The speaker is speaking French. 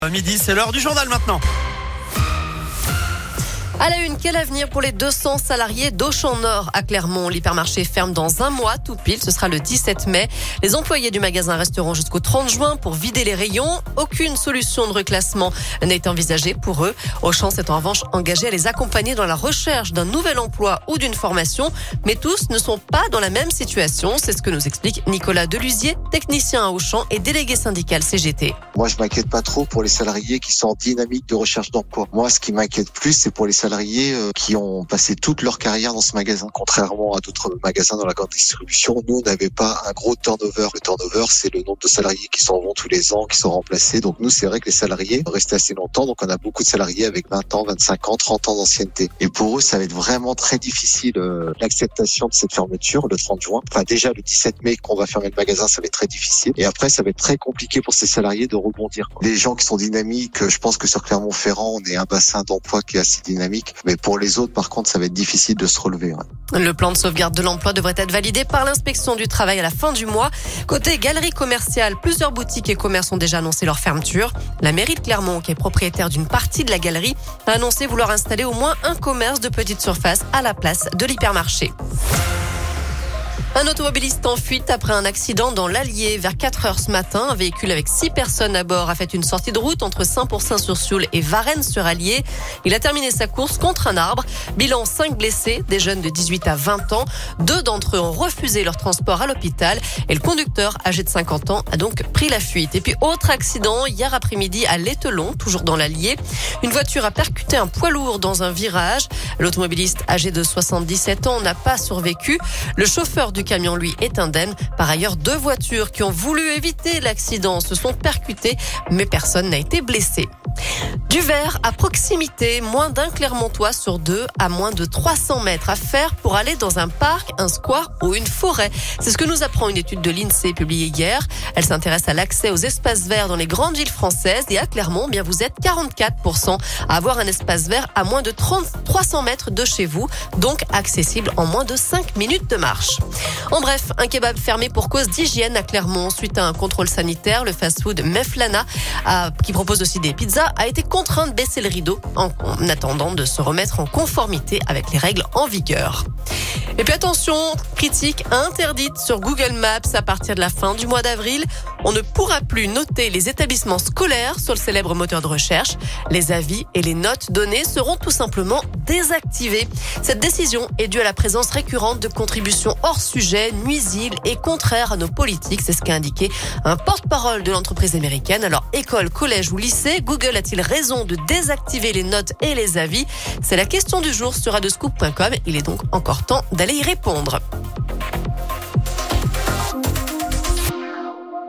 Midi, c'est l'heure du journal maintenant. À la une, quel avenir pour les 200 salariés d'Auchan Nord à Clermont? L'hypermarché ferme dans un mois, tout pile, ce sera le 17 mai. Les employés du magasin resteront jusqu'au 30 juin pour vider les rayons. Aucune solution de reclassement n'a été envisagée pour eux. Auchan s'est en revanche engagé à les accompagner dans la recherche d'un nouvel emploi ou d'une formation. Mais tous ne sont pas dans la même situation. C'est ce que nous explique Nicolas Delusier, technicien à Auchan et délégué syndical CGT. Moi, je m'inquiète pas trop pour les salariés qui sont en dynamique de recherche d'emploi. Moi, ce qui m'inquiète plus, c'est pour les salariés qui ont passé toute leur carrière dans ce magasin. Contrairement à d'autres magasins dans la grande distribution, nous, on n'avait pas un gros turnover. Le turnover, c'est le nombre de salariés qui s'en vont tous les ans, qui sont remplacés. Donc nous, c'est vrai que les salariés restent assez longtemps. Donc on a beaucoup de salariés avec 20 ans, 25 ans, 30 ans d'ancienneté. Et pour eux, ça va être vraiment très difficile l'acceptation de cette fermeture le 30 juin. Enfin déjà le 17 mai qu'on va fermer le magasin, ça va être très difficile. Et après, ça va être très compliqué pour ces salariés de rebondir. Les gens qui sont dynamiques, je pense que sur Clermont-Ferrand, on est un bassin d'emploi qui est assez dynamique. Mais pour les autres, par contre, ça va être difficile de se relever. Le plan de sauvegarde de l'emploi devrait être validé par l'inspection du travail à la fin du mois. Côté galerie commerciale, plusieurs boutiques et commerces ont déjà annoncé leur fermeture. La mairie de Clermont, qui est propriétaire d'une partie de la galerie, a annoncé vouloir installer au moins un commerce de petite surface à la place de l'hypermarché. Un automobiliste en fuite après un accident dans l'Allier vers 4 heures ce matin. Un véhicule avec 6 personnes à bord a fait une sortie de route entre Saint-Pourçain-sur-Sioule et Varennes-sur-Allier. Il a terminé sa course contre un arbre. Bilan 5 blessés, des jeunes de 18 à 20 ans. 2 d'entre eux ont refusé leur transport à l'hôpital et le conducteur, âgé de 50 ans, a donc pris la fuite. Et puis autre accident hier après-midi à l'Ételon, toujours dans l'Allier. Une voiture a percuté un poids lourd dans un virage. L'automobiliste, âgé de 77 ans, n'a pas survécu. Le chauffeur du camion, lui, est indemne. Par ailleurs, 2 voitures qui ont voulu éviter l'accident se sont percutées, mais personne n'a été blessé. Du verre à proximité, moins d'un Clermontois sur 2 à moins de 300 mètres à faire pour aller dans un parc, un square ou une forêt. C'est ce que nous apprend une étude de l'INSEE publiée hier. Elle s'intéresse à l'accès aux espaces verts dans les grandes villes françaises et à Clermont, bien vous êtes 44% à avoir un espace vert à moins de 300 mètres de chez vous, donc accessible en moins de 5 minutes de marche. En bref, un kebab fermé pour cause d'hygiène à Clermont. Suite à un contrôle sanitaire, le fast-food Meflana, qui propose aussi des pizzas, a été contraint de baisser le rideau en attendant de se remettre en conformité avec les règles en vigueur. Et puis attention, critique interdite sur Google Maps à partir de la fin du mois d'avril. On ne pourra plus noter les établissements scolaires sur le célèbre moteur de recherche. Les avis et les notes données seront tout simplement désactivés. Cette décision est due à la présence récurrente de contributions hors sujet, nuisibles et contraires à nos politiques. C'est ce qu'a indiqué un porte-parole de l'entreprise américaine. Alors, école, collège ou lycée, Google a-t-il raison de désactiver les notes et les avis? C'est la question du jour sur radioscoop.com. Il est donc encore temps d'aller y répondre.